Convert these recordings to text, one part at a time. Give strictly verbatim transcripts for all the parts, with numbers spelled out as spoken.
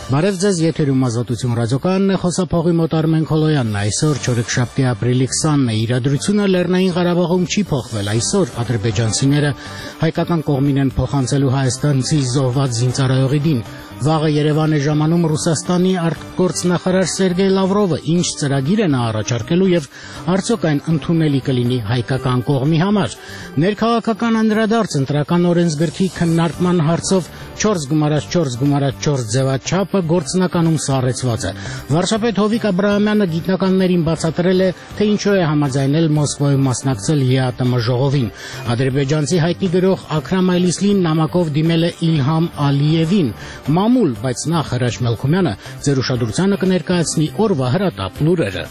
Բարև ձեզ, եթերում Ազատություն ռադիոկայանն է, խոսափողի մոտ Արմեն Քոլոյանն այսօր չորեքշաբթի ապրիլի քսանն է, իրադրությունը Լեռնային Ղարաբաղում չի փոխվել, այսօր ադրբեջանցիները հայկական կողմին են փոխանցելու հայաստանցի զոհված զինծառայողի դին, վաղը Երևան է ժամանում Ռուսաստանի արտգործնախարար Սերգեյ Լավրովը, ինչ ծրագիր է նա առաջարկելու եւ արդյոք այն ընդունելի կլինի հայկական կողմի համար, ներքաղաքական անդրադարձ ընտրական օրենսգրքի քննարկման հարցով չորս գումարած չորս գումարած չորս ձևաչափը գործնականում սառեցված է։ Վարչապետ Հովիկ Աբրահամյանը գիտնականներին բացատրել է, թե ինչու է համաձայնել Մոսկվայում մասնակցել ԵԱՏՄ ժողովին։ Ադրբեջանցի հայտնի գրող Աքրամ Այլիսլին նամակով դիմել է Իլհամ Ալիևին, մամուլ, բայց նախ Հրաչ Մելքումյանը ձեր ուշադրությանը կներկայացնի օրվա հրատապ լուրերը։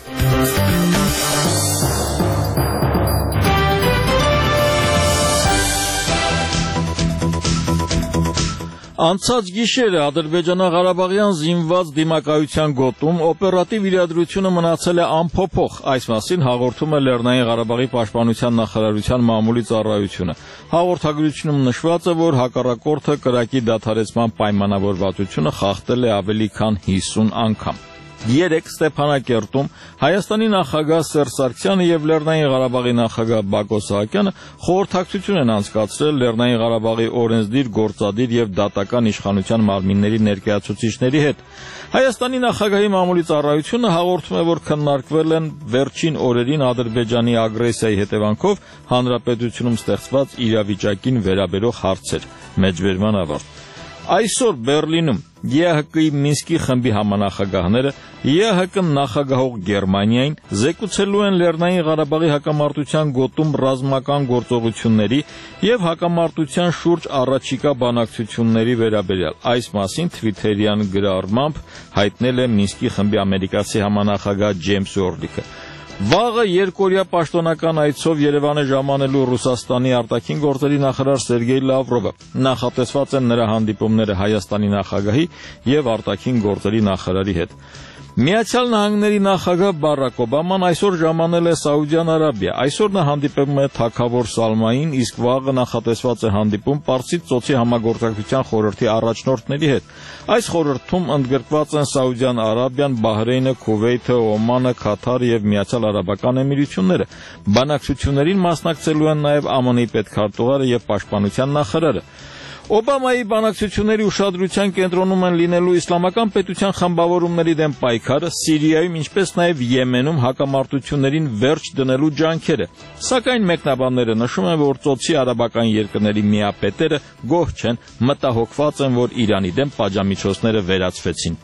Անցած գիշերը ադրբեջանա-ղարաբաղյան զինված դիմակայության գոտում օպերատիվ իրադրությունը մնացել է անփոփոխ, այս մասին հաղորդում է Լեռնային Ղարաբաղի պաշտպանության նախարարության մամուլի ծառայությունը։ Հաղորդագրությունում նշված է, որ հակառակորդը կրակի դադարեցման պայմանավորվածությունը խախտել է ավելի քան հիսուն անգամ։ Երեկ Ստեփանակերտում Հայաստանի նախագահ Սերժ Սարգսյանը եւ Լեռնային Ղարաբաղի նախագահ Բակո Սահակյանը խորհրդակցություն են անցկացրել Լեռնային Ղարաբաղի օրենսդիր, գործադիր եւ դատական իշխանության մարմինների ներկայացուցիչների հետ։ Հայաստանի նախագահի մամուլի ծառայությունը հաղորդում է, որ քննարկվել են վերջին օրերին Ադրբեջանի ագրեսիայի հետևանքով հանրապետությունում ստեղծված իրավիճակին վերաբերող հարցեր։ Մեջբերման ավարտ։ Այսօր Բեռլինում ԵԱՀԿ-ի Մինսկի խմբի համանախագահները ԵԱՀԿ նախագահող Գերմանիային զեկուցելու են Լեռնային Ղարաբաղի հակամարտության գոտում ռազմական գործողությունների եւ հակամարտության շուրջ առաջիկա բանակցությունների վերաբերյալ։ Այս մասին Թվիթերյան գրառմամբ հայտնել է Մինսկի խմբի ամերիկացի համանախագահ Ջեյմս Օրլիքը։ Վաղը երկօրյա պաշտոնական այցով Երևան է ժամանելու Ռուսաստանի արտաքին գործերի նախարար Սերգեյ Լավրովը։ Նախատեսված են նրա հանդիպումները Հայաստանի նախագահի եւ արտաքին գործերի նախարարի հետ։ Միացյալ Նահանգների նախագահ Բարակ Օբաման այսօր ժամանել է Սաուդյան Արաբիա։ Այսօր նա հանդիպում է թագավոր Սալմային, իսկ վաղը նախատեսված է հանդիպում Պարսից ծոցի համագործակցության խորհրդի առաջնորդների հետ։ Այս խորհրդում ընդգրկված են Սաուդյան Արաբիան, Բահրեյնը, Քուվեյթը, Օմանը, Քաթարը եւ Միացյալ Արաբական Էմիրությունները։ Բանակցություններին մասնակցելու են նաեւ ԱՄՆ-ի պետքարտուղարը եւ պաշտպանության նախարարը։ Օբամայի բանակցությունների ուշադրության կենտրոնում են լինելու իսլամական պետության խմբավորումների դեմ պայքարը, Սիրիայում, ինչպես նաև Եմենում հակամարտություններին վերջ դնելու ջանքերը։ Սակայն մեկնաբանները նշում են, որ ծոցի արաբական երկրների միապետերը գոհ չեն, մտահոգված են, որ Իրանի դեմ պատժամիջոցները վերացվեցին։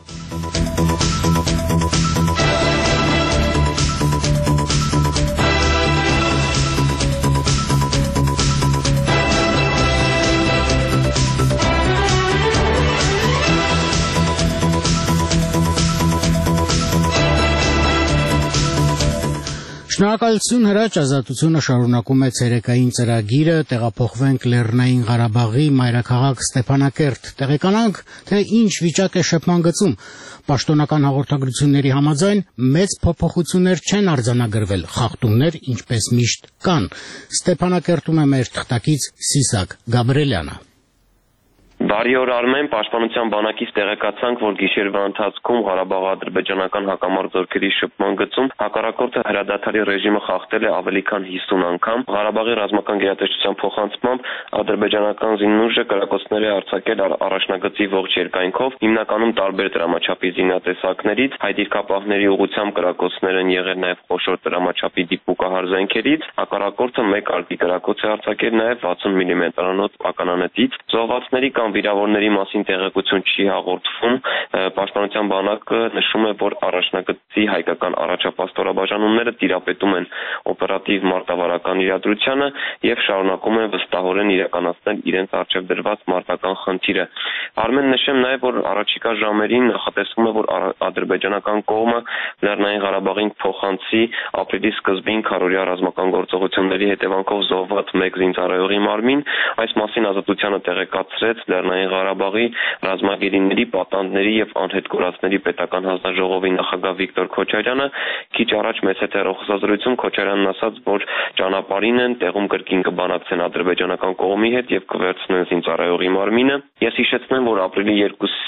Շնորհակալություն Հրաչ, Ազատությունը շարունակում է ցերեկային ծրագիրը, տեղափոխվենք Լեռնային Ղարաբաղի մայրաքաղաք Ստեփանակերտ, տեղեկանանք, թե ինչ վիճակ է շփման գծում։ Պաշտոնական հաղորդագրությունների համաձայն մեծ փոփոխություններ չեն արձանագրվել, խախտումներ ինչպես միշտ կան։ Ստեփանակերտում է մեր թղթակից Սիսակ Գաբրելյանը։ Բարի օր Արմեն, պաշտպանության բանակից տեղեկացանք, որ գիշերվա ընթացքում Ղարաբաղ-ադրբեջանական հակամարտ զորքերի շփման գծում հակառակորդը հրադադարի ռեժիմը խախտել է ավելի քան հիսուն անգամ։ Ղարաբաղի ռազմական գերատեսչության փոխանցմամբ ադրբեջանական զինուժը կրակոցներ է արձակել առաջնագծի ողջ երկայնքով, հիմնականում տարբեր դրամաչափի զինատեսակներից, հայ դիրքապահների ուղղությամբ կրակոցներ են եղել նաև խոշոր դրամաչափի դիպուկահար զենքերից, հակառակորդը մեկ արկի կրակոց է արձակել նաև վաթսուն միլիմետրանոց ականանետից, զոհվածների կամ վիրավորների մասին տեղեկություն չի հաղորդվում։ Պաշտպանության բանակը նշում է, որ առաջնագծի հայկական առաջապահ ստորաբաժանումները տիրապետում են օպերատիվ մարտավարական իրադրությանը եւ շարունակում են վստահորեն իրականացնել իրենց առջեւ դրված մարտական խնդիրը։ Արմեն նշեմ նաեւ, որ առաջիկա ժամերին նախատեսվում է, որ ադրբեջանական կողմը Լեռնային Ղարաբաղին փոխանցի ապրիլի սկզբին քարորիա ռազմական գործողությունների հետևանքով զոհված մեկ զինծառայողի մարմին։ Այս մասին Ազատությանը տեղեկացրեց Լեռնային Ղարաբաղի ռազմագերիների, պատանդների եւ անհետ կորածների պետական հանձնաժողովի նախագահ Վիկտոր Քոչարյանը։ Քիչ առաջ մեծ հետերոխոսազրույցում Քոչարյանն ասաց, որ ճանապարհին են, տեղում կրկին կբանակցեն ադրբեջանական կողմի հետ եւ կվերցնեն զինծառայողի մարմինը։ Ես հիշեցնեմ, որ ապրիլի երկուսին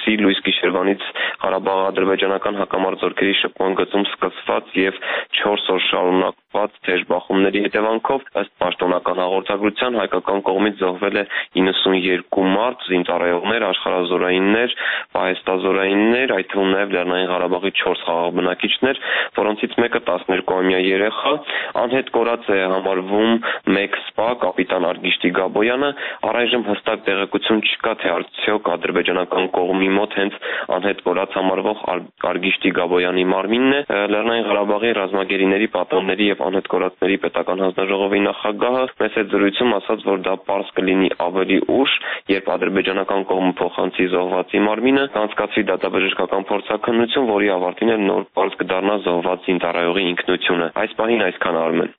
այսպիսի լույս գիշերվանից Ղարաբաղ-ադրբեջանական հակամարտությունների շփման գծում սկսված եւ չորս օր շարունակված թեժ բախումների հետևանքով ըստ պաշտոնական հաղորդագրության հայկական կողմից զոհվել է իննսունյերկու մարդ, զինծառայողներ, աշխարհազորայիններ, պահեստազորայիններ, այդ թվում նաեւ Լեռնային Ղարաբաղի չորս խաղաղ բնակիչներ, որոնցից մեկը տասներկուամյա երեխա, անհետ կորած է համարվում մեկ սպա կապիտան Արգիշտի Գաբոյանը, առայժմ հստակ տեղեկություն չկա, թե արդյոք ադրբեջանական կողմի մոտ հենց անհետ կորած համարվող Արգիշտի Գաբոյանի մարմինն է։ Լեռնային Ղարաբաղի ռազմագերիների, պատանների եւ անհետ կորածների պետական հանձնաժողովի նախագահը մեծ է զրույցում ասաց, որ դա պարզ կլինի ավելի ուշ, երբ ադրբեջանական կողմը փոխանցի զոհվածի մարմինը, կանցկացվի դատաբժշկական փորձաքննություն, որի ավարտին էլ նոր պարզ կդառնա զոհված զինծառայողի ինքնությունը։ Այս պահին այսքան Արմեն։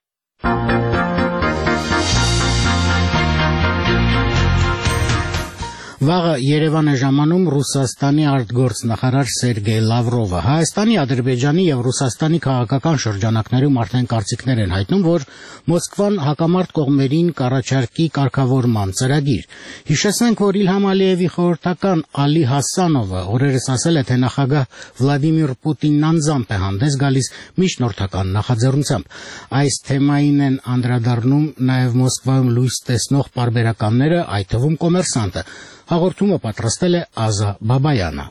Վաղը Երևան է ժամանում Ռուսաստանի արտգործնախարար Սերգեյ Լավրովը։ Հայաստանի, Ադրբեջանի եւ Ռուսաստանի քաղաքական շրջանակներում արդեն կարծիքներ են հայտնում, որ Մոսկվան հակամարտ կողմերին կառաջարկի կարգավորման ծրագիր։ Հիշեցնենք, որ Իլհամ Ալիևի խորհրդական Ալի Հասանովը օրերս ասել է, թե նախագահ Վլադիմիր Պուտինն անձամբ է հանդես գալիս միջնորդական նախաձեռնությամբ։ Այս թեմային են անդրադառնում նաեւ Մոսկվայում լույս տեսնող պարբերականները, այդ թվում Կոմերսանտը։ Հաղորդումը պատրաստել է Ազա Բաբայանը։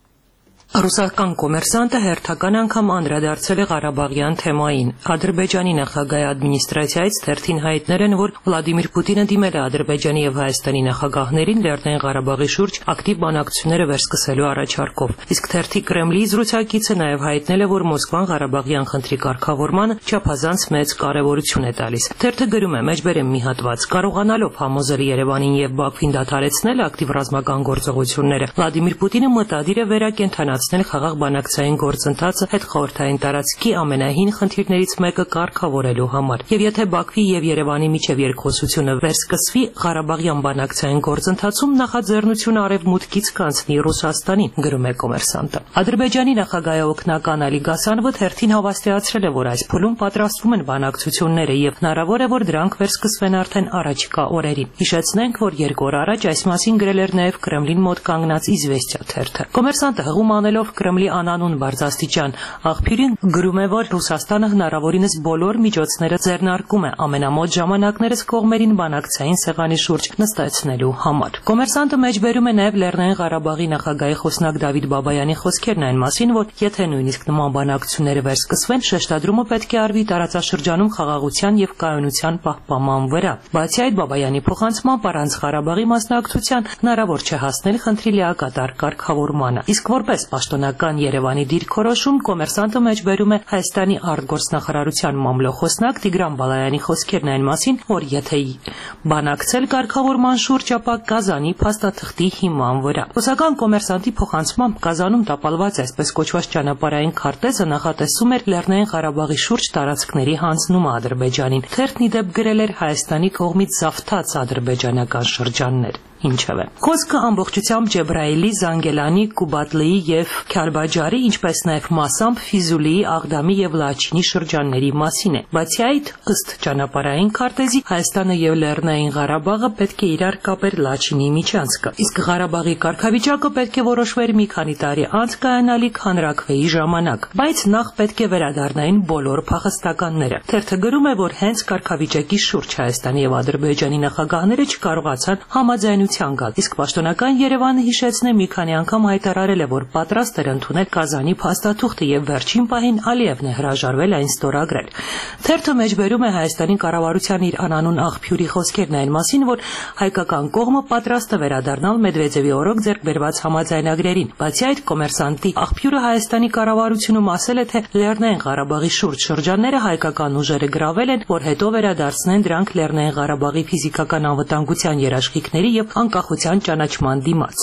Ռուսական Կոմերսանտը հերթական անգամ անդրադարձել է Ղարաբաղյան թեմային։ Ադրբեջանի նախագահի ադմինիստրացիայից թերթին հայտնել են, որ Վլադիմիր Պուտինը դիմել է Ադրբեջանի եւ Հայաստանի նախագահներին Լեռնային Ղարաբաղի շուրջ ակտիվ բանակցությունները վերսկսելու առաջարկով։ Իսկ թերթի Կրեմլի զրուցակիցը նաեւ հայտնել է, որ Մոսկվան Ղարաբաղյան խնդրի կարգավորմանը չափազանց մեծ կարեւորություն է տալիս։ Թերթը գրում է. «Մեջբերեմ մի հատված. Կարողանալով համոզել Երևանին եւ Բաքվին դադարեցնել ակտիվ ռազմական գործողությունները, Վլադիմիր Պուտինը մտադիր է վերակենդանացնել խաղաղ բանակցային գործընթացը հետխորհրդային տարածքի ամենահին խնդիրներից մեկը կարգավորելու համար։ Եվ եթե Բաքվի եւ Երևանի միջև երկխոսությունը վերսկսվի, Ղարաբաղյան բանակցային գործընթացում նախաձեռնությունը արևմուտքից կանցնի Ռուսաստանին», գրում է Կոմերսանտը։ Ադրբեջանի նախագահի օգնական Ալի Գասանովը թերթին հավաստիացրել է, որ այս փուլում պատրաստվում են բանակցությունները եւ հնարավոր է, որ դրանք վերսկսվեն արդեն առաջիկա օրերին։ Հիշեցնենք, որ երկու օր առաջ այս մասին գրել էր նաեւ Կրեմլին մոտ կանգնած Իզվեստիա թերթը։ Կոմերսանտը հղում անելով Կրեմլի անանուն բարձրաստիճան աղբյուրին գրում է, որ Ռուսաստանը հնարավորինս բոլոր միջոցները ձեռնարկում է ամենամոտ ժամանակներս կողմերին բանակցային սեղանի շուրջ նստեցնելու համար։ Կոմերսանտը մեջբերում է նաև Լեռնային Ղարաբաղի նախագահի խոսնակ Դավիթ Բաբայանի խոսքերն այն մասին, որ եթե նույնիսկ նման բանակցությունները վերսկսվեն, շեշտադրումը պետք է արվի տարածաշրջանում խաղաղության եւ կայունության պահպանման վրա։ Բացի այդ, Բաբայանի փոխանցմամբ առանց Ղարաբաղի մասնակցության հնարավոր չէ հասնել խնդրի լիակատար կարգավորմանը։ Իսկ որպես պաշտոնական Երևանի դիրքորոշում Կոմերսանտը մեջբերում է Հայաստանի արտգործնախարարության մամլոխոսնակ Տիգրան Բալայանի խոսքերն այն մասին, որ եթե բանակցել կարգավորման շուրջ, ապա Կազանի փաստաթղթի հիման վրա։ Ռուսական Կոմերսանտի փոխանցմամբ Կազանում տապալված այսպես կոչված ճանապարհային քարտեզը նախատեսում էր Լեռնային Ղարաբաղի շուրջ տարածքների հանձնումը Ադրբեջանին։ Թերթն ի դեպ գրել էր Հայաստանի կողմից զավթած ադրբեջանական շրջաններ։ Ինչևէ, խոսքը ամբողջությամբ Ջեբրայելի, Զանգելանի, Կուբատլիի եւ Քարբաջարի, ինչպես նաեւ մասամբ Ֆիզուլիի, Աղդամի եւ Լաչինի շրջանների մասին է։ Բացի այդ, ըստ ճանապարհային քարտեզի, Հայաստանը եւ Լեռնային Ղարաբաղը պետք է իրար կապեր Լաչինի միջանցքը։ Իսկ Ղարաբաղի կարգավիճակը պետք է որոշվեր մի քանի տարի անց կայանալիք հանրաքվեի ժամանակ, բայց նախ պետք է վերադառնային բոլոր փախստականները։ Թերթը գրում է, որ հենց կարգավիճակի շուրջ Հայաստանի եւ Ադրբեջանի նախագահները չկարողացան համաձայնության գալ, իսկ պաշտոնական Երևանը հիշեցնե մի քանի անգամ հայտարարել է, որ պատրաստ էր ընդունել Կազանի փաստաթուղթը եւ վերջին պահին Ալիևն է հրաժարվել այն ստորագրել։ Թերթը մեջբերում է Հայաստանի կառավարության իր անանուն աղբյուրի խոսքերն այն մասին, որ հայկական կողմը պատրաստ է վերադառնալ Մեդվեդևի օրոք ձեռք բերված համաձայնագրերին։ Բացի այդ, Կոմերսանտի աղբյուրը Հայաստանի կառավարությունում ասել է, թե Լեռնային Ղարաբաղի շուրջ շրջանները հայկական ուժերը գրավել են, որ հետո վերադարձնեն դրանք Լեռնային Ղարաբաղի ֆիզիկական անվտանգության երաշխիքների եւ անկախության ճանաչման դիմաց։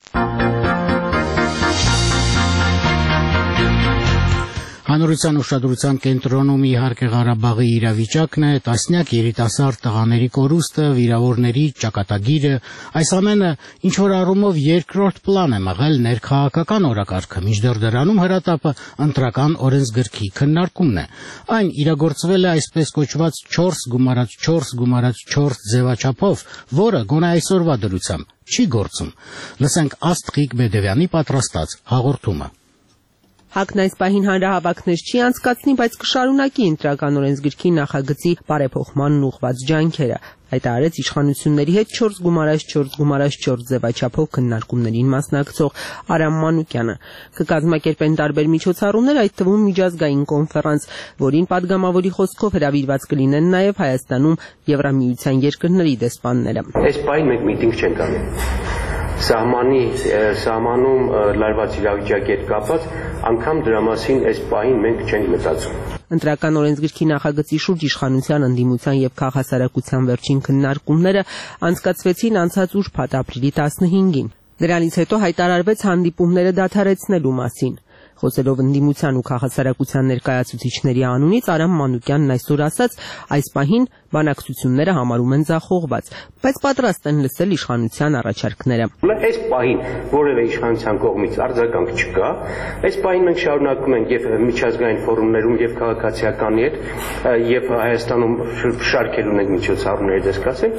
Հանրության ուշադրության կենտրոնում իհարկե Ղարաբաղի իրավիճակն է, տասնյակ երիտասարդ տղաների կորուստը, վիրավորների ճակատագիրը, այս ամենը ինչ որ առումով երկրորդ պլան է մղել ներքաղաքական օրակարգը, մինչդեռ դրանում հրատապը ընտրական օրենսգրքի քննարկումն է։ Այն իրագործվել է այսպես կոչված չորս գումարած չորս գումարած չորս ձևաչափով, որը գոնե այսօրվա դրությամբ չի գործում։ Լսենք Աստղիկ Բեդևյանի պատրաստած հաղորդումը։ ՀԱԿ-ն այս պահին հանրահավաքներ չի անցկացնի, բայց կշարունակի ընտրական օրենսգրքի նախագծի բարեփոխմանն ուղղված ջանքերը, հայտարարեց իշխանությունների հետ չորս գումարած չորս գումարած չորս ձևաչափով քննարկումներին մասնակցող Արամ Մանուկյանը։ Կկազմակերպեն տարբեր միջոցառումներ, այդ թվում միջազգային կոնֆերանս, որին падգամավորի խոսքով հրավիրված կլինեն նաև Հայաստանում Եվրամիության երկրների դեսպանները։ Այս պահին մենք միտինգ չենք անի։ Սահմանի սահմանում լարված իրավիճակի հետ կապված անգամ դրա մասին այս պահին մենք չենք մտածում։ Ընտրական օրենսգրքի նախագծի շուրջ իշխանության ընդդիմության եւ քաղաքասարակության վերջին քննարկումները անցկացվեցին անցած ուրբաթ ապրիլի տասնհինգին։ Դրանից հետո հայտարարվեց հանդիպումները դադարեցնելու մասին։ Խոսելով ընդդիմության ու քաղաքասարակության ներկայացուցիչների անունից Արամ Մանուկյանն այսօր ասաց, այս պահին բանակցությունները համարում են ձախողված, բայց պատրաստ են լսել իշխանության առաջարկները։ Այս պահին որևէ իշխանության կողմից արձագանք չկա, այս պահին մենք շարունակում ենք եւ միջազգային ֆորումներում եւ քաղաքացիականի հետ եւ Հայաստանում շարքել ունենք միջոցառումներ դեսկացել,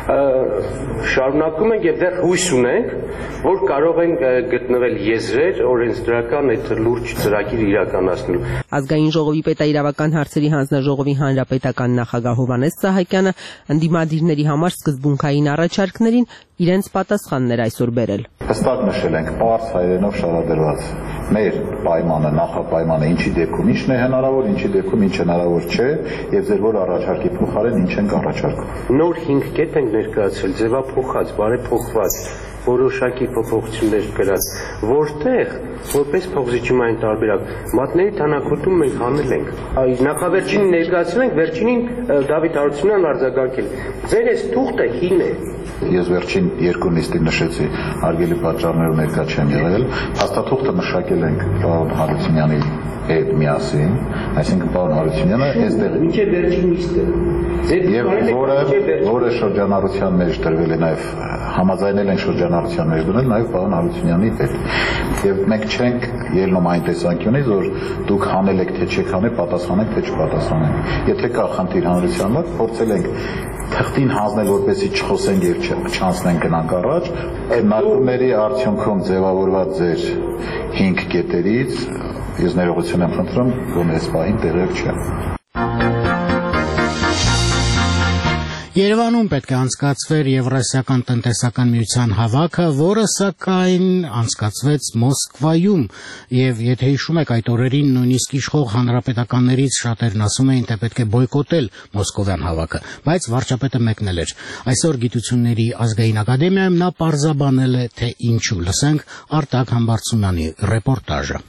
շարունակում ենք եւ դեռ հույս ունենք, որ կարող ենք գտնվել եզրեր օրենսդրական այդ լուրջ ծրագիր իրականացնելու։ Ազգային ժողովի պետաիրավական հարցերի հանձնաժողովի հանրապետական նախագահ Հովհաննես Սահակյանը ընդդիմադիրների համար սկզբունքային առաջարկներին իրենց պատասխաններ այսօր բերել։ Հստակ նշել ենք պարզ հայերենով շարադրված մեր պայմանը, նախապայմանը ինչի դեպքում ինչն է հնարավոր, ինչի դեպքում ինչ հնարավոր չէ եւ ձեր որ առաջարկի փոխարեն ինչ ենք առաջարկում։ Նոր հինգ կետ ենք ներկայացրել, ձևափոխած, բարեփոխված, որոշակի փոփոխություններ կրած, որտեղ որպես փոխզիջումային տարբերակ մատների թանաքոտում մենք հանել ենք։ Նախավերջին ներկայացրել ենք, վերջինին Դավիթ Հարությունյանն արձագանքել։ Ձեր այս թուղթը հին է։ Ես վերջին երկու նիստին նշեցի, հարգելի պատճառներով ներկա չեմ եղել, հաստատուղթը մշակել ենք պարոն Հարությունյանի հետ միասին, այսինքն պարոն Հարությունյանը այստեղ Ինչե վերջին նիստը։ Եվ որը որը շրջանառության մեջ դրվել է նաև համաձայնել են շրջանառության մեջ դնել նաև պարոն Հարությունյանի հետ։ Եվ մենք չենք ելնում այն տեսանկյունից, որ դուք հանել եք թե չեք հանել, պատասխանեք թե չպատասխանեք։ Եթե կա խնդիր հանրության մոտ, փորձել ենք թղթին հանձնել, որպեսզի չխոսենք եւ չանցնենք գնանք առաջ, քննարկումների արդյունքում ձևավորված ձեր հինգ կետերից ես ներողություն եմ խնդրում, որ այս պահին տեղյակ չեմ։ Երևանում պետք է անցկացվեր Եվրասիական տնտեսական միության հավաքը, որը սակայն անցկացվեց Մոսկվայում, եւ եթե հիշում եք այդ օրերին նույնիսկ իշխող հանրապետականներից շատերն ասում էին, թե պետք է բոյկոտել Մոսկովյան հավաքը, բայց վարչապետը մեկնել էր։ Այսօր Գիտությունների ազգային ակադեմիայում նա պարզաբանել է, թե ինչու։ Լսենք Արտակ Համբարձումյանի ռեպորտաժը։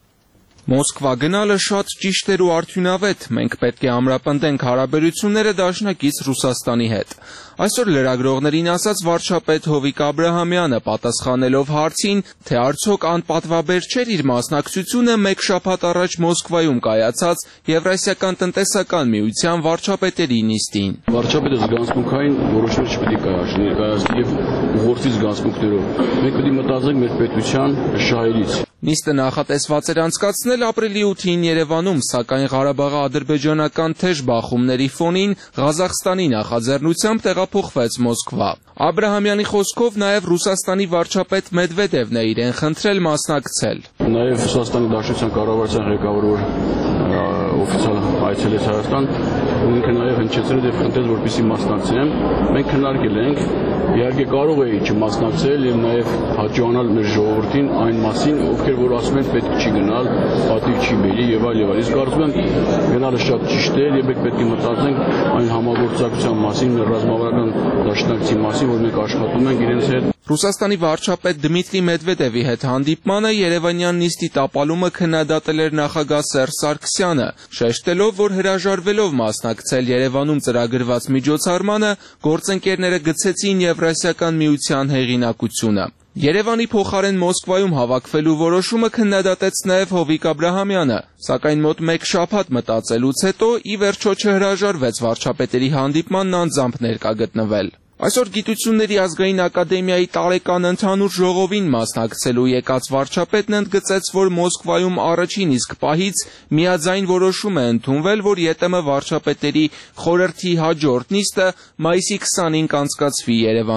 Մոսկվա գնալը շատ ճիշտ էր ու արդյունավետ, մենք պետք է ամրապնդենք հարաբերությունները դաշնակից Ռուսաստանի հետ։ Այսօր լրագրողներին ասաց վարչապետ Հովիկ Աբրահամյանը, պատասխանելով հարցին, թե արդյոք անպատվաբեր չէր իր մասնակցությունը մեկ շաբաթ առաջ Մոսկվայում կայացած Եվրասիական տնտեսական միության վարչապետերի նիստին։ Վարչապետը զգացմունքային որոշումներ չպետք է կայացնի, ներկայացնի եւ ուղղորդի զգացմունքներով։ Մենք պետք է մտածենք մեր պետության շահերից։ Նիստը նախատեսված էր անցկացնել ապրիլի ութին Երևանում, սակայն Ղարաբաղի ադրբեջանական թեժ բախումների ֆոնին Ղազախստանի նախաձեռնությամբ տեղափոխվեց Մոսկվա։ Աբրահամյանի խոսքով նաև Ռուսաստանի վարչապետ Մեդվեդևն է իրեն խնդրել մասնակցել։ Նաև Ռուսաստանի Դաշնության կառավարության ղեկավարը օֆիցիալ այցելեց Հայաստան, ինքը նաև հնչեցրել եւ խնդրել, որպեսզի մասնակցեմ։ Մենք քննարկել ենք, իհարկե կարող էի չմասնակցել եւ նաև հաջողանալ մեր ժողովրդին այն մասին, ովքեր որ ասում են պետք չի գնալ, պատիվ չի բերի եւ այլ եւ այլ։ Իսկ կարծում եմ գնալը շատ ճիշտ է եւ մենք պետք է մտածենք այն համագործակցության մասին, մեր ռազմավարական դաշնակցի մասին, որ մենք աշխատում ենք իրենց հետ։ Ռուսաստանի վարչապետ Դմիտրի Մեդվեդևի հետ հանդիպմանը Երևանյան նիստի տապալումը քննադատել էր նախագահ Սերժ Սարգսյանը, շեշտելով, որ հրաժարվելով մասնակցել Երևանում ծրագրված միջոցառմանը, գործընկերները գցեցին Եվրասիական միության հեղինակությունը։ Երևանի փոխարեն Մոսկվայում հավաքվելու որոշումը քննադատեց նաև Հովիկ Աբրահամյանը, սակայն մոտ մեկ շաբաթ մտածելուց հետո ի վերջո չհրաժարվեց վարչապետերի հանդիպմանն անձամբ ներկա գտնվել։ Այսօր Գիտությունների ազգային ակադեմիայի տարեկան ընդհանուր ժողովին մասնակցելու եկած վարչապետն ընդգծեց, որ Մոսկվայում առաջին իսկ պահից միաձայն որոշում է ընդունվել, որ ԵՏՄ վարչապետերի խորհրդի հաջորդ նիստը մայիսի քսանին կանցկացվի Երևանում։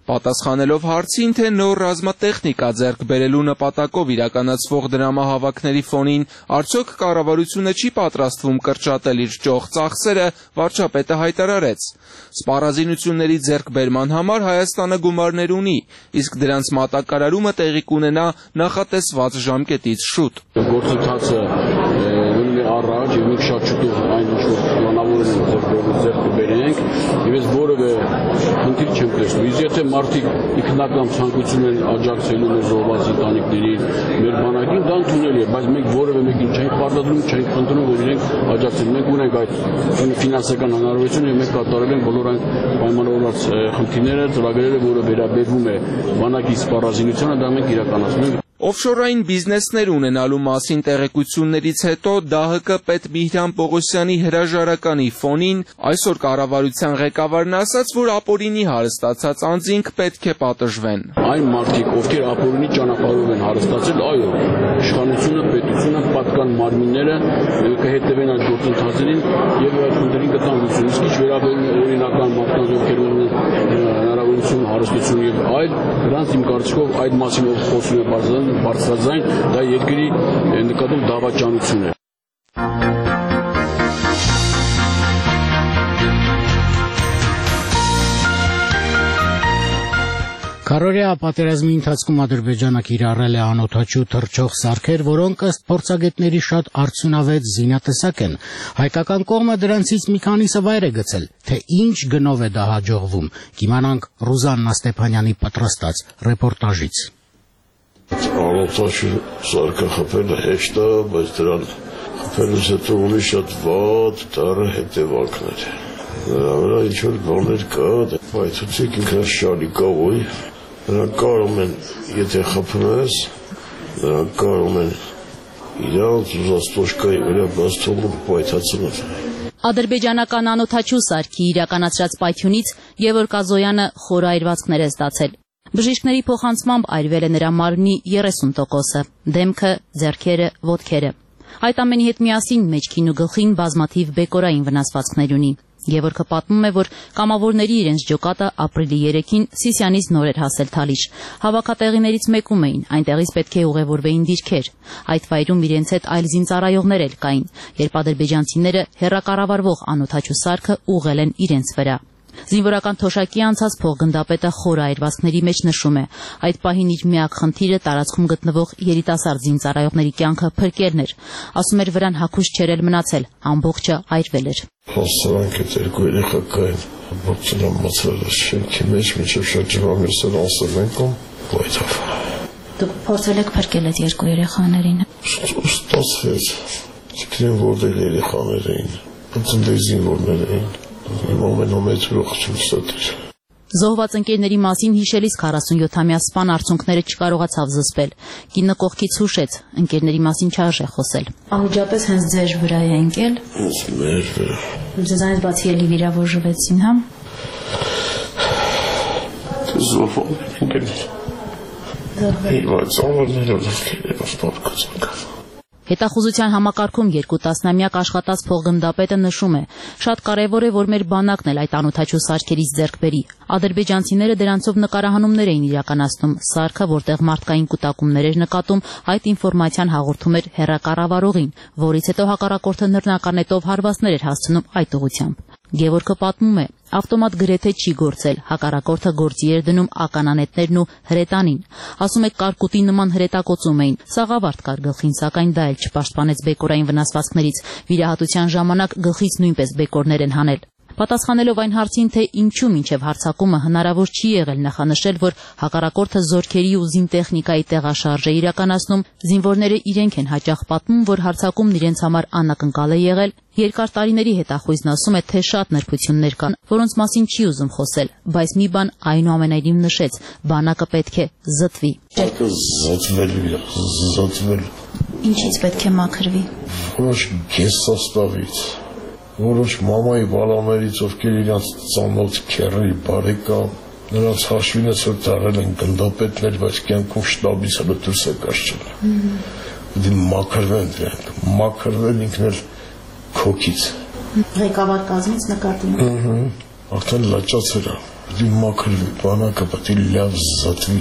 Պատասխանելով հարցին, թե նոր ռազմատեխնիկա ձեռք բերելու նպատակով իրականացվող դրամահավաքների ֆոնին արդյոք կառավարությունը չի պատրաստվում կրճատել իր ճոխ ծախսերը, վարչապետը հայտարարեց. Սպառազինությունների ձեռքբերման համար Հայաստանը գումարներ ունի, իսկ դրանց մատակարարումը տեղի կունենա նախատեսված ժամկետից շուտ։ Գործընթացը գնում է առաջ եւ մենք շատ շուտով այն ինչ որ պլանավորել ենք ձեռք բերենք եւ ես որևէ խնդիր չեմ տեսնում։ Իսկ եթե մարդիկ ինքնական ցանկություն են աջակցելու մեր զոհված ընտանիքներին, մեր բանակին, դա ընդունելի է, բայց մենք որևէ մեկին չենք պարտադրում, չենք խնդրում, որ իրենք աջակցեն։ Մենք ունենք այդ ֆինանսական հնարավորությունը եւ մենք կատարել ենք բոլոր այն պայմանավորված խնդիրները, ծրագրերը, որը վերաբերվում է բանակի սպառազինությանը, դա մենք իրականացնում ենք։ Օֆշորային բիզնեսներ ունենալու մասին տեղեկություններից հետո ԴԱՀԿ պետ Միհրան Պողոսյանի հրաժարականի ֆոնին այսօր կառավարության ղեկավարն ասաց, որ ապօրինի հարստացած անձինք պետք է պատժվեն։ Այն մարդիկ, ովքեր ապօրինի ճանապարհով են հարստացել, այո, իշխանությունը, պետությունը, պատկան մարմինները կհետևեն այդ գործընթացներին եւ այդ խնդրին կտան լուծում։ Իսկ ինչ վերաբերում է օրինական մարդկանց, ովքեր ունեն հնարավորություն, հարստություն եւ այլ, դրանց իմ կարծիքով այդ մասին ով խոսում է բարձր բարձրաձայն, դա երկրի նկատում դավաճանություն է։ Քարորիա պատերազմի ընթացքում Ադրբեջանը կիրառել է անօդաչու թռչող սարքեր, որոնք ըստ փորձագետների շատ արդյունավետ զինատեսակ են։ Հայկական կողմը դրանցից մի քանիսը վայր է գցել, թե ինչ գնով է դա հաջողվում։ Կիմանանք Ռուզաննա Ստեփանյանի պատրաստած ռեպորտաժից։ Անօդաչու սարքը խփելը հեշտ է, բայց դրան խփելուց հետո ունի շատ վատ դառը հետևանքներ։ Դրա վրա ինչ-որ բաներ կա, պայթուցիկ ինքնաշարի կա, ոյ, նրանք կարող են, եթե խփում ես, նրանք կարող են իրանց ուզած տոշկայի վրա բաց թողնում պայթացնել։ Ադրբեջանական անօդաչու սարքի իրականացրած պայթյունից Գևորգ Ազոյանը խոր այրվածքներ է ստացել։ Բժիշկների փոխանցմամբ այրվել է նրա մարմնի երեսուն տոկոսը, դեմքը, ձեռքերը, ոտքերը։ Այդ ամենի հետ միասին մեջքին ու գլխին բազմաթիվ բեկորային վնասվածքներ ունի։ Գևորգը պատմում է, որ կամավորների իրենց ջոկատը ապրիլի երեքին Սիսյանից նոր էր հասել Թալիշ։ Հավաքատեղիներից մեկում էին, այնտեղից պետք է ուղևորվեին դիրքեր։ Այդ վայրում իրենց հետ այլ զինծառայողներ էլ կային, երբ ադրբեջանցիները հեռակառավարվող անօդաչու սարքը ուղղել են իրենց վրա։ Զինվորական թոշակի անցած փոխգնդապետը խոր այրվածքների մեջ նշում է. այդ պահին իր միակ խնդիրը տարածքում գտնվող երիտասարդ զինծառայողների կյանքը փրկելն էր։ Ասում էր, վրան հագուշ չէր էլ մնացել, ամբողջը այրվել էր։ Հասցրանք այդ երկու երեխա կային, բարձր ամացվել է շենքի մեջ, մինչև շրջվամեսել անսել ենք ու պայթավ։ Դուք փորձել եք փրկել այդ երկու երեխաներին։ Ստացվեց, չգիտեմ որտեղ երեխաներ էին, ծննդի զինվորներ էին։ Զոհված ընկերների մասին հիշելիս քառասունյոթամյա սպան արցունքները չկարողացավ զսպել։ Կինը կողքից հուշեց, ընկերների մասին չարժե խոսել։ Անմիջապես հենց ձեր վրա է ընկել։ Հենց մեր վրա։ Ձեզանից բացի էլի վիրավորվեցին, հա։ Զոհված ընկերներ։ Բայց զոհվածները ոսկերով Հետախուզության համակարգում երկու տասնամյակ աշխատած փոխգնդապետը նշում է. շատ կարևոր է, որ մեր բանակն էլ այդ անօդաչու սարքերից ձեռք բերի։ Ադրբեջանցիները դրանցով նկարահանումներ էին իրականացնում, սարքը, որտեղ մարդկային կուտակումներ էր նկատում, այդ ինֆորմացիան հաղորդում էր հեռակառավարողին, որից հետո հակառակորդը նռնականետով հարվածներ էր հասցնում այդ ուղղությամբ։ Գևորգը պատմում է. ավտոմատ գրեթե չի գործել, հակառակորդը գործի էր դնում ականանետներն ու հրետանին։ Ասում է, կարկուտի նման հրետակոծում էին, սաղավարտ կար գլխին, սակայն դա էլ չպաշտպանեց բեկորային վնասվածքներից։ Վիրահատության ժամանակ գլխից նույնպես բեկորներ են հանել։ Պատասխանելով այն հարցին, թե ինչու մինչև հարձակումը հնարավոր չի եղել նախանշել, որ հակառակորդը զորքերի ու զինտեխնիկայի տեղաշարժ է իրականացնում, զինվորները իրենք են հաճախ պատմում, որ հարձակումն իրենց համար անակնկալ է եղել, երկար տարիների հետախույզն ասում է, թե շատ նրբություններ կան, որոնց մասին չի ուզում խոսել, բայց մի բան այնուամենայնիվ նշեց, բանակը պետք է զտվի։ Զտվելու է, զտվելու։ Ինչից պետք է մաքրվի։ Ոչ գեսաստավից։ Որոշ մամայի բալաներից, ովքեր իրանց ծանոթ քեռի բարեկամ, նրանց հաշվինս որ տարել են գնդապետներ, բայց կյանքում շտաբից հələ դուրս է կաշել։ Դի մաքրվեն դրանք, մաքրվեն ինքն էլ քոքից։ Ղեկավար կազմից նկատի ունի։ Արդեն լաճացել է, Պետք է մաքրվի, բանակը պետք է լավ զատվի։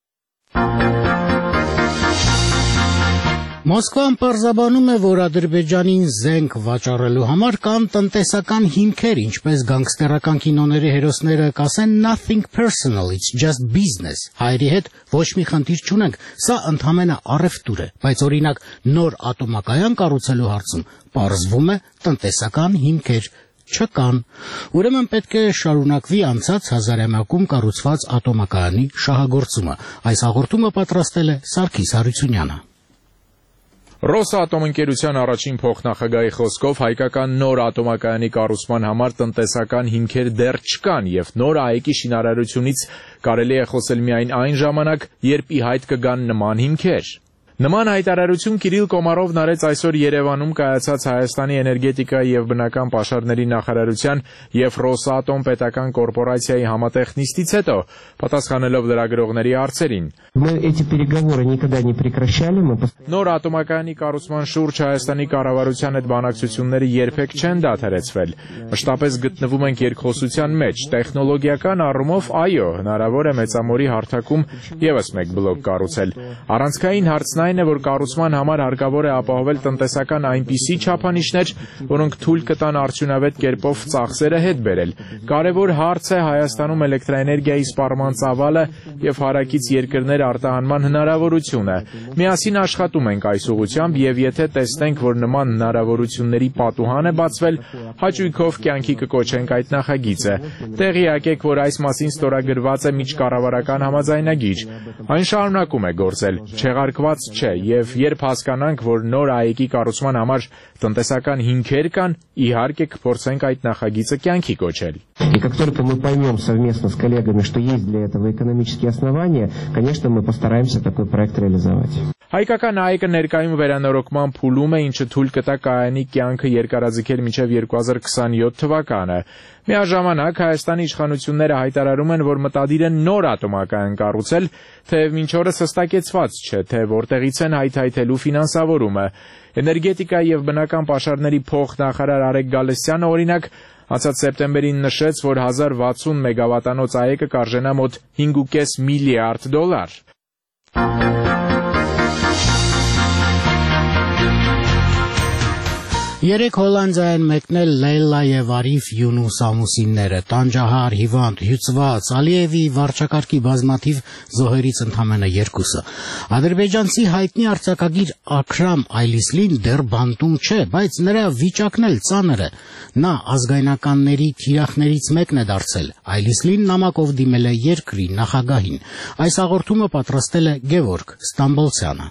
Մոսկվան պարզաբանում է, որ Ադրբեջանին զենք վաճառելու համար կան տնտեսական հիմքեր, ինչպես գանգստերական կինոների հերոսները կասեն nothing personal, it's just business։ Հայերի հետ ոչ մի խնդիր չունենք, սա ընդհանրապես առևտուր է, բայց օրինակ նոր ատոմակայան կառուցելու հարցում պարզվում է տնտեսական հիմքեր չկան։ Ուրեմն պետք է շարունակվի անցած հազարամյակում կառուցված ատոմակայանի շահագործումը։ Այս հաղորդումը պատրաստել է Սարգիս Հարությունյանը։ Ռոսատոմ ընկերության առաջին փոխնախագահի խոսքով հայկական նոր ատոմակայանի կառուցման համար տնտեսական հիմքեր դեռ չկան եւ նոր ԱԵԿ-ի շինարարությունից կարելի է խոսել միայն այն ժամանակ, երբ ի հայտ կգան նման հիմքեր։ Նման հայտարարություն Կիրիլ Կոմարովն արեց այսօր Երևանում կայացած Հայաստանի էներգետիկայի եւ բնական պաշարների նախարարության եւ Ռոսատոմ պետական կորպորացիայի համատեղ նիստից հետո, պատասխանելով լրագրողների հարցերին։ Նոր ատոմակայանի կառուցման շուրջ Հայաստանի կառավարության հետ բանակցությունները երբեք չեն դադարեցվել։ Մշտապես գտնվում ենք երկխոսության մեջ։ Տեխնոլոգիական առումով, այո, հնարավոր է Մեծամորի հարթակում եւս մեկ բլոկ կառուցել։ Առանցքային հարցն այն է, որ կառուցման համար հարկավոր է ապահովել տնտեսական այնպիսի չափանիշներ, որոնք թույլ կտան արդյունավետ կերպով ծախսերը հետ բերել։ Կարևոր հարց է Հայաստանում էլեկտրաէներգիայի սպառման ծավալը եւ հարակից երկրներ արտահանման հնարավորությունը։ Միասին աշխատում ենք այս ուղղությամբ եւ եթե տեսնենք, որ նման հնարավորությունների պատուհան է բացվել, հաճույքով կյանքի կկոչենք այդ նախագիծը։ Տեղյակ եք, որ այս մասին ստորագրված է միջկառավարական համաձայնագիր։ Այն շարունակում է գործել, չեղարկված չէ, եւ երբ հասկանանք, որ նոր ԱԵԿ-ի կառուցման համար տնտեսական հիմքեր կան, իհարկե կփորձենք այդ նախագիծը կյանքի կոչել։ И как только мы поймем совместно с коллегами, что есть для этого экономические основания, конечно, мы постараемся такой проект реализовать. Հայկական ԱԵԿ-ը ներկայում վերանորոգման փուլում է, ինչը թույլ կտա կայանի կյանքը երկարաձգել մինչև երկու հազար քսաներորդ թվականը։ Միաժամանակ Հայաստանի իշխանությունները հայտարարում են, որ մտադիր են նոր ատոմակայան կառուցել, թեև մինչ օրս հստակեցված չէ, թե որտեղից են հայթայթելու ֆինանսավորումը։ Էներգետիկայի եւ բնական պաշարների փոխնախարար Արեգ Գալստյանը, օրինակ, անցած սեպտեմբերին նշեց, որ հազար վաթսուն մեգավատանոց ԱԵԿ-ը կարժենա մոտ հինգ ու կես միլիարդ դոլար։ Երեք Հոլանդիա են մեկնել Լեյլա եւ Արիֆ Յունուս ամուսինները, տանջահար, հիվանդ, հյուծված, Ալիևի վարչակարգի բազմաթիվ զոհերից ընդամենը երկուսը։ Ադրբեջանցի հայտնի արձակագիր Աքրամ Այլիսլին դեռ բանտում չէ, բայց նրա վիճակն էլ ծանր է։ Նա ազգայնականների թիրախներից մեկն է դարձել։ Այլիսլին նամակով դիմել է երկրի նախագահին։ Այս հաղորդումը պատրաստել է Գևորգ Ստամբոլցյանը։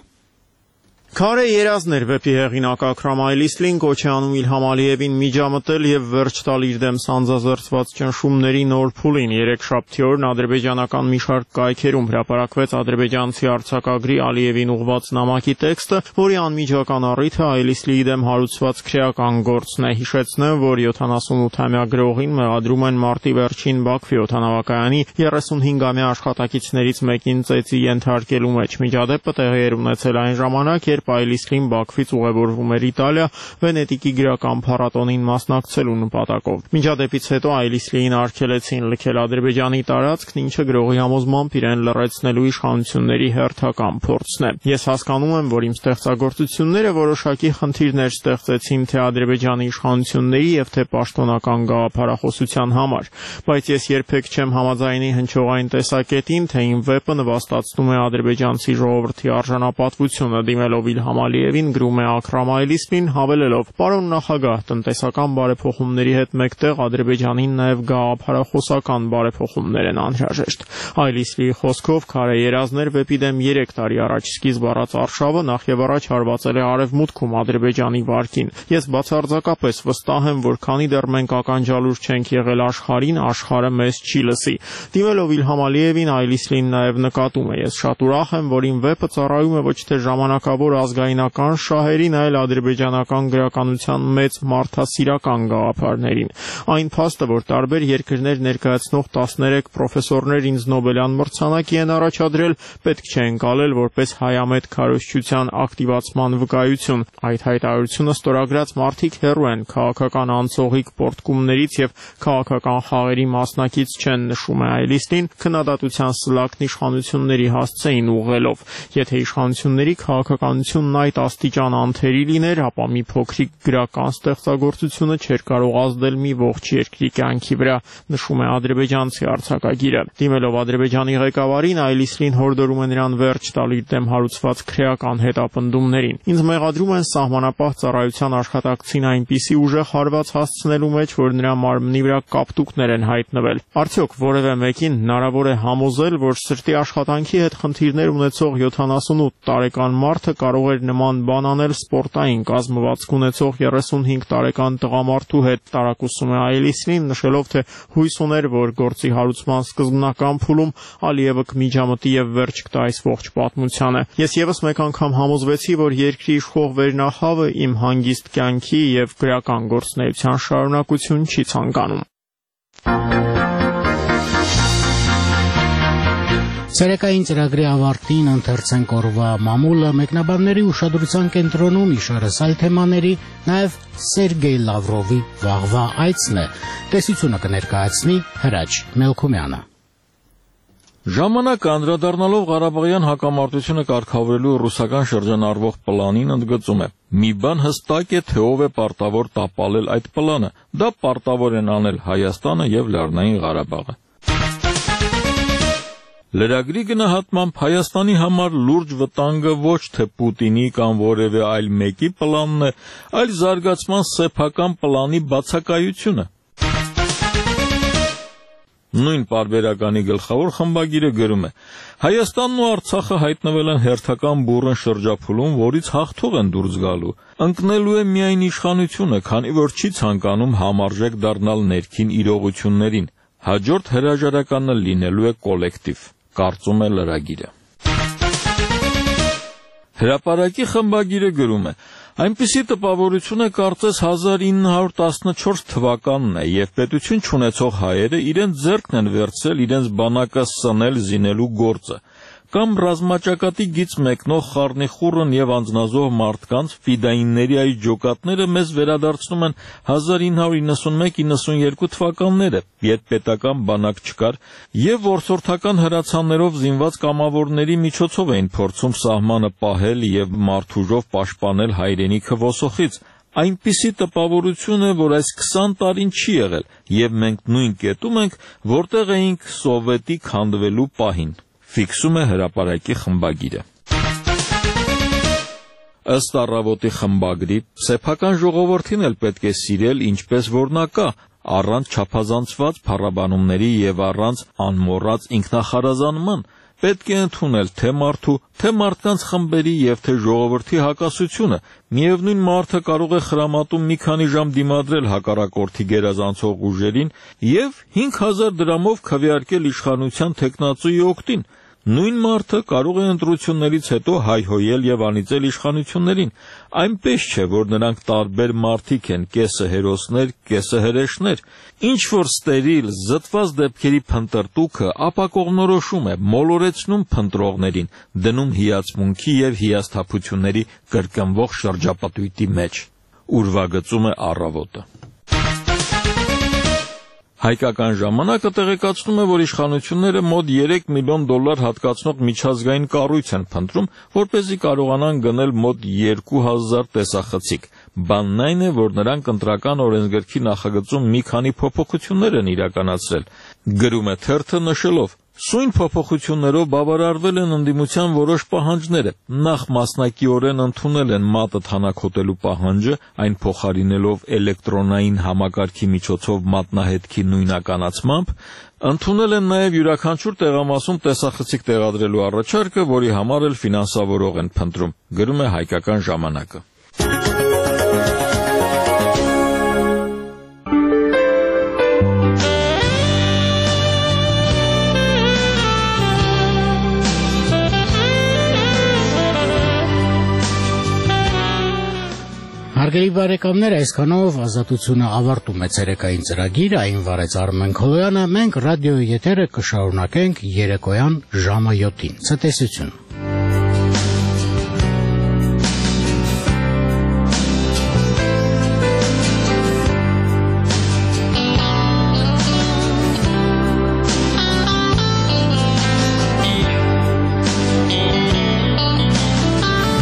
Քարե երազներ վեպի հեղինակ Աքրամ Այլիսլին կոչ է անում Իլհամ Ալիևին միջամտել եւ վերջ տալ իր դեմ սանձազերծված ճնշումների նոր փուլին։ Երեքշաբթի օրն ադրբեջանական մի շարք կայքերում հրապարակվեց ադրբեջանցի արձակագրի Ալիևին ուղղված նամակի տեքստը, որի անմիջական առիթը Այլիսլիի դեմ հարուցված քրեական գործն է։ Հիշեցնեմ, որ յոթանասունութամյա գրողին մեղադրում են մարտի վերջին Բաքվի օդանավակայանի երեսունհինգամյա աշխատակիցներից մեկին ծեծի ենթարկելու մեջ։ Միջադեպը տեղի էր ունեցել այն ժամանակ, երբ Այլիսլին Բաքվից ուղևորվում էր Իտալիա Վենետիկի գրական փառատոնին մասնակցելու նպատակով։ Միջադեպից հետո Այլիսլիին արգելեցին լքել Ադրբեջանի տարածքն, ինչը գրողի համոզմամբ իրեն լռեցնելու իշխանությունների հերթական փորձն է։ Ես հասկանում եմ, որ իմ ստեղծագործությունները որոշակի խնդիրներ ստեղծեցին թե Ադրբեջանի իշխանությունների եւ թե պաշտոնական գաղափարախոսության համար, բայց ես երբեք չեմ համաձայնի հնչողային տեսակետին, թե իմ վեպը նվաստացնում է ադրբեջանցի ժողովրդի արժանապատվությունը դիմելով Իլհամ Ալիևին գրում է Աքրամ Այլիսլին, հավելելով. «Պարոն նախագահ, տնտեսական բարեփոխումների հետ մեկտեղ Ադրբեջանին նաև գաղափարախոսական բարեփոխումներ են անհրաժեշտ»։ Այլիսլիի խոսքով քարե երազներ վեպի դեմ երեք տարի առաջ սկիզբ առած արշավը նախևառաջ հարվածել է Արևմուտքում Ադրբեջանի վարկին։ Ես բացարձակապես վստահ եմ, որ քանի դեռ մենք ականջալուր չենք եղել աշխարհին, աշխարհը մեզ չի լսի։ Դիմելով Իլհամ Ալիևին, Այլիսլին նաև նկատում է. «Ես շատ ուրախ եմ, որ իմ վեպը ծառայում է ոչ թե ժամանակավոր միջազգայնական շահերին, այլ ադրբեջանական գրականության մեծ մարդասիրական գաղափարներին։ Այն փաստը, որ տարբեր երկրներ ներկայացնող տասներեք պրոֆեսորներ ինձ Նոբելյան մրցանակի են առաջադրել, պետք չէ ընկալել որպես հայամետ քարոզչության ակտիվացման վկայություն։ Այդ հայտարարությունը ստորագրած մարդիկ հեռու են քաղաքական անցողիկ պորտկումներից եւ քաղաքական խաղերի մասնակից չեն, նշում է Այլիստին, քննադատության սլակն իշխանությունների հասցեին ուղղելով։ Եթե իշխանությունների քաղաքականությունն այդ աստիճան անթերի լիներ, ապա մի փոքրիկ գրական ստեղծագործությունը չէր կարող ազդել մի ողջ երկրի կյանքի վրա, նշում է ադրբեջանցի արձակագիրը։ Դիմելով Ադրբեջանի ղեկավարին, Այլիստին հորդորում է նրան վերջ տալ իր դեմ հարուցված քրեական հետապնդումներին։ Ինձ մեղադրում են սահմանապահ ծառայության աշխատակցին այնպիսի ուժեղ հարված հասցնելու մեջ, որ նրա մարմնի վրա կապտուկներ են հայտնվել։ Արդյոք որևէ մեկին հնարավոր է համոզել, որ սրտի աշխատանքի հետ խնդիրներ ունեցող յոթանասունութ տարեկան մարդը կարող էր նման բան անել սպորտային կազմվածք ունեցող երեսունհինգ տարեկան տղամարդու հետ, տարակուսում է Այլիստին, նշելով, թե հույս ուներ, որ գործի հարուցման սկզբնական փուլում Ալիևը կմիջամտի եւ վերջ կտա այս ողջ պատմությանը։ Ես եւս մեկ անգամ համոզվեցի, որ երկրի իշխող վերնախավը իմ հանգիստ կյանքի եւ գրական գործունեության շարունակություն չի ցանկանում։ Ցերեկային ծրագրի ավարտին ընթերցենք օրվա մամուլը, մեկնաբանների ուշադրության կենտրոնում իշարս այլ թեմաների, նաև Սերգեյ Լավրովի վաղվա այցն է, տեսությունը կներկայացնի Հրաչ Մելքումյանը։ Ժամանակը անդրադառնալով Ղարաբաղյան հակամարտությունը կարգավորելու ռուսական շրջանառվող պլանին ընդգծում է. մի բան հստակ է, թե ով է պարտավոր տապալել այդ պլանը, դա պարտավոր են անել Հայաստանը եւ Լեռնային Ղարաբաղը։ Լրագրի գնահատմամբ Հայաստանի համար լուրջ վտանգը ոչ թե Պուտինի կամ որևէ այլ մեկի պլանն է, այլ զարգացման սեփական պլանի բացակայությունը։ Նույն պարբերականի գլխավոր խմբագիրը գրում է. Հայաստանն ու Արցախը հայտնվել են հերթական բուռն շրջափուլում, որից հաղթող են դուրս գալու։ Ընկնելու է միայն իշխանությունը, քանի որ չի ցանկանում համարժեք դառնալ ներքին իրողություններին։ Հաջորդ հրաժարականը լինելու է կոլեկտիվ, կարծում է լրագիրը։ Հրապարակի խմբագիրը գրում է. Այնպիսի տպավորություն է կարծես հազար ինը հարյուր տասնչորս թվականն է, եւ պետություն չունեցող հայերը իրենց ձեռքն են վերցրել իրենց բանակը սնել զինելու գործը, կամ ռազմաճակատի գից մեկնող խառնիխուռն եւ անձնազոհ մարդկանց ֆիդայինների այդ ջոկատները մեզ վերադարձնում են հազար ինը հարյուր իննսունմեկ իննսունյերկու թվականները, երբ պետական բանակ չկար եւ որսորդական հրացաններով զինված կամավորների միջոցով էին փորձում սահմանը պահել եւ մարդուժով պաշտպանել հայրենիքը ոսոխից։ Այնպիսի տպավորություն է, որ այս քսան տարին չի եղել, եւ մենք նույն կետում ենք, որտեղ էինք սովետի քանդվելու պահին։ Ֆիքսում է հրապարակի խմբագիրը։ Ըստ առավոտի խմբագրի, սեփական ժողովրդին էլ պետք է սիրել ինչպես որ նա կա, առանց չափազանցված փառաբանումների եւ առանց անմոռաց ինքնախարազանման, պետք է ընդունել թե մարդու, թե մարդկանց խմբերի եւ թե ժողովրդի հակասությունը։ Միևնույն մարդը կարող է խրամատում մի քանի ժամ դիմադրել հակառակորդի գերազանցող ուժերին եւ հինգ հազար դրամով քվեարկել իշխանության տեխնացուի օգտին։ Նույն մարդը կարող է ընտրություններից հետո հայհոյել եւ անիծել իշխանություններին։ Այնպես չէ, որ նրանք տարբեր մարդիկ են, կեսը հերոսներ, կեսը հրեշներ։ Ինչ որ ստերիլ, զտված դեպքերի փնտրտուքը ապակողնորոշում է, մոլորեցնում փնտրողներին, դնում հիացմունքի եւ հիասթափությունների կրկնվող շրջապատույտի մեջ։ Ուրվագծում է Առավոտը։ Հայկական ժամանակը տեղեկացնում է, որ իշխանությունները մոտ երեք միլիոն դոլար հատկացնող միջազգային կառույց են փնտրում, որպեսզի կարողանան գնել մոտ երկու հազար տեսախցիկ։ Բանն այն է, որ նրանք ընտրական օրենսգրքի նախագծում մի քանի փոփոխություններ են իրականացրել։ Գրում է թերթը նշելով. Սույն փոփոխություններով բավարարվել են ընդդիմության որոշ պահանջները։ Նախ մասնակիորեն ընդունել են մատը թանաքոտելու պահանջը, այն փոխարինելով էլեկտրոնային համակարգի միջոցով մատնահետքի նույնականացմամբ, ընդունել են նաև յուրաքանչյուր տեղամասում տեսախցիկ տեղադրելու առաջարկը, որի համար էլ ֆինանսավորող են փնտրում, գրում է Հայկական ժամանակը։ Հարգելի բարեկամներ, այսքանով Ազատությունը ավարտում է ցերեկային ծրագիրը, այն վարեց Արմեն Քոլոյանը, մենք ռադիոյի եթերը կշարունակենք երեկոյան ժամը յոթին։ Ցտեսություն։